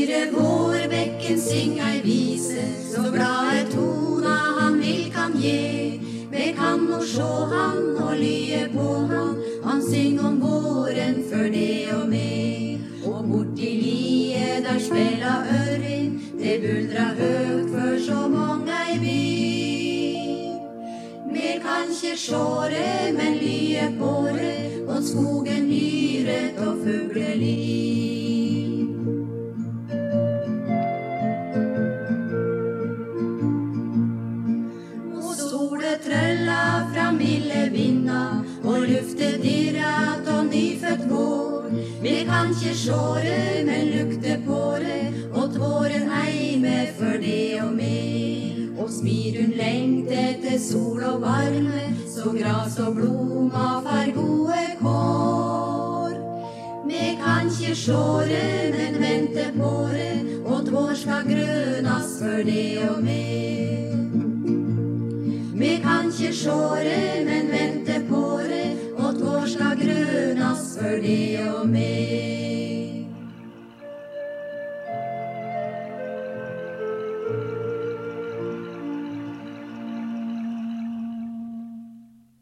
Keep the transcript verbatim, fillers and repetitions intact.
høyre vårbekken syng ei vise, så glade tona han vil kan gi. Vi kan nå sjå han og lye på han, han syng om våren før det og meg. Og borti lie der spela Ørvin, det buldra høgt for så mange ei by. Vi kan ikke sjå det, men lye på det, og skogen lyret og fugleliv. Og solet trølla fra milde vinda, og luftet dirrat og nyfødt går. Vi kan ikke sjå det, men lukte på det, og tåren heime for det og meg. Og smir hun lengte etter sol og varme, så gras og bloma far gode kår. Vi kan ikke sjå det, men vente på det, og tår skal grønas for det og meg. Vi kan ikke sjå det, men vente på det, og tår skal grønas for det og meg.